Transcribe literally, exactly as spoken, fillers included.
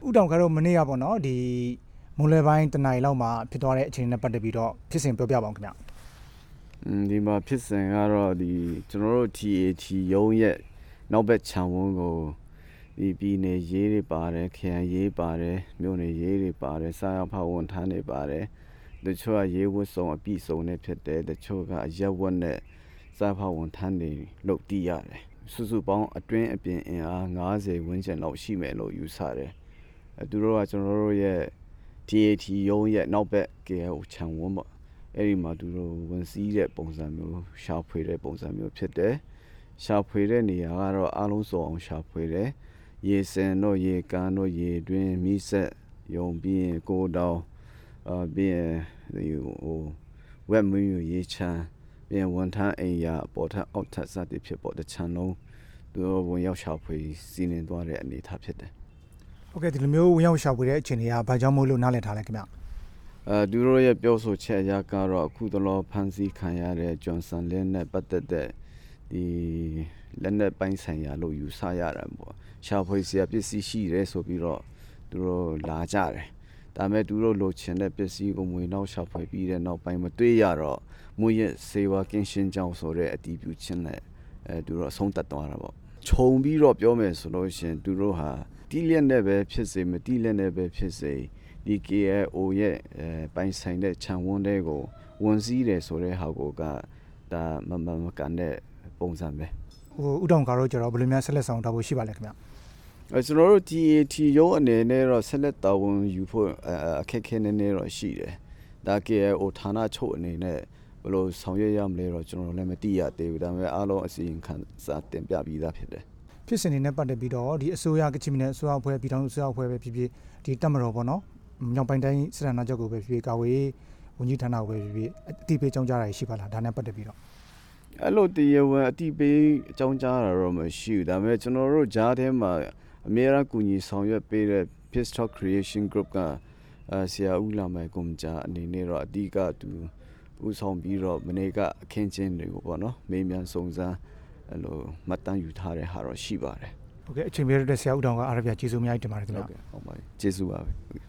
ဥတောင်ကတော့မနေ့ကပေါ့နော်ဒီမွန်လွယ်ပိုင်းတနင်္လာလောက်မှာဖြစ်သွားတဲ့အချိန်နဲ့ပတ်သက်ပြီးတော့ဖြစ်စဉ်ပြောပြပါအောင်ခင်ဗျอืมဒီမှာဖြစ်စဉ်ကတော့ဒီကျွန်တော်တို့ T A T ရုံးရဲ့နောက်ဘက်ခြံဝန်းကိုဒီပြည်နယ်ရေးတွေပါတယ်ခရိုင်ရေးပါတယ်မြို့နယ်ရေးတွေပါတယ်စားရောက်ဖဝန်ထမ်းတွေပါတယ်တချို့ကရေးဝတ်ဆောင်အပြည့်စုံနဲ့ဖြစ်တယ်တချို့ကအရက်ဝတ်နဲ့စားဖဝန်ထမ်းတွေလုပ်တည်ရတယ်စုစုပေါင်းအတွင်းအပြင်အင်အား၅၀ဝန်းကျင်လောက်ရှိမယ်လို့ယူဆတယ်အဲသူတို့ကကျွန်တော်တို့ရဲ့ T A T ရုံးရဲ့နောက်ဘက် K L ခြံဝန်းပေါ့အဲ့ဒီမှာသူတို့ဝန်စည်းတဲ့ပုံစံမျိုးရှာဖွေတဲ့ပုံစံမျိုးဖြစ်တယ်ရှာဖွေတဲ့နေရာကတော့အားလုံးစုံအောင်ရှာဖွေတယ်ရေစင်တို့ရေကန်တို့ရေတွင်းမိဆက်ယုံပြီးရင်ကိုတောင်အာပြီးရင်ဒီဟိုဝက်မွေးရေချမ်းပြီးရင်ဝန်ထမ်းအိမ်ယာပေါ်ထပ်အောက်ထပ်စသည်ဖြစ်ပေါ်တချမ်းလုံးသူတို့ဝင်ရောက်ရှာဖွေစီးနေသွားတဲ့အနေအထားဖြစ်တယ်ဟုတ်ကဲ့ဒီလိုမျိုးဝင်ရောက်ရှာဖွေတဲ့အခြေအနေကဘာကြောင့်မို့လို့နားလည်ထားလဲခင်ဗျအဲသူတို့ရဲ့ပြောဆိုချက်အရကတော့အခုတလောဖန်စီခံရတဲ့ဂျွန်ဆန်လင်းနဲ့ပတ်သက်တဲ့ဒီလက်နက်ပိုင်းဆိုင်ရာလို့ယူဆရတာပေါ့ရှာဖွေစရာပစ္စည်းရှိတယ်ဆိုပြီးတော့သူတို့လာကြတယ်ဒါပေမဲ့သူတို့လိုချင်တဲ့ပစ္စည်းကိုမွေနောက်ရှာဖွေပြီးတဲ့နောက်ပိုင်းမတွေ့ရတော့မွေရဲ့စေဝါကင်းရှင်းကြောင်းဆိုတဲ့အတည်ပြုခြင်းနဲ့အဲသူတို့အဆုံးသတ်သွားတာပေါ့ခြုံပြီးတော့ပြောမယ်ဆိုလို့ရှင်သူတို့ဟာတီးလက်နဲ့ပဲဖြစ်စေမတီးလက်နဲ့ပဲဖြစ်စေဒီ K L O ရဲ့ပိုင်ဆိုင်တဲ့ခြံဝန်းတွေကိုဝန်စည်းတယ်ဆိုတဲ့ဟာကိုကဒါမမမကန်တဲ့ပုံစံပဲဟိုဥတောင်ကတော့ကျတော့ဘယ်လိုများဆက်လက်ဆောင်ထားဖို့ရှိပါလဲခင်ဗျအဲကျွန်တော်တို့ T A T ရုံးအနေနဲ့တော့ဆက်လက်တာဝန်ယူဖို့အခက်အခဲနည်းနည်းတော့ရှိတယ်ဒါ K L O ဌာနချုပ်အနေနဲ့ဘယ်လိုဆောင်ရွက်ရမလဲတော့ကျွန်တော်လည်းမသိရသေးဘူးဒါပေမဲ့အားလုံးအစီရင်ခံစာတင်ပြပြီးသားဖြစ်တယ်ဖြစ်စဉ်တွေနဲ့ပတ်သက်ပြီးတော့ဒီအစိုးရကချင်ပြည်နယ်အစိုးရအဖွဲ့ပြည်ထောင်စုအစိုးရအဖွဲ့ပဲဖြစ်ဖြစ်ဒီတပ်မတော်ပေါ့နော်မြောက်ပိုင်းတိုင်းစစ်ဌာနချုပ်ကိုပဲဖြစ်ဖြစ်ကာဝေးဝန်ကြီးဌာနကိုပဲဖြစ်ဖြစ်အတိပေးကြောင်းကြားတာရှိပါလားဒါနဲ့ပတ်သက်ပြီးတော့အဲ့လိုတရားဝင်အတိပေးအကြောင်းကြားတာတော့မရှိဘူးဒါပေမဲ့ကျွန်တော်တို့ဂျားထဲမှာအများအားကူညီဆောင်ရွက်ပေးတဲ့ Peace Talk Creation Group ကဆရာဦးလာမိုင်ကွန်ဂျာအနေနဲ့တော့အဓိကသူဦးဆောင်ပြီးတော့မနေ့ကအခင်းချင်းတွေကိုပေါ့နော်မေးမြန်းစုံစမ်းအဲ့လိုမှတ်တမ်းယူထားတဲ့ဟာတော့ရှိပါတယ်ဟုတ်ကဲ့အချိန်ပေးရတဲ့ဆရာဦးတောင်ကအားရပြကျေးဇူးအများကြီးတင်ပါတယ်ခင်ဗျာဟုတ်ကဲ့ဟုတ်ပါတယ်ကျေးဇူးပါပဲ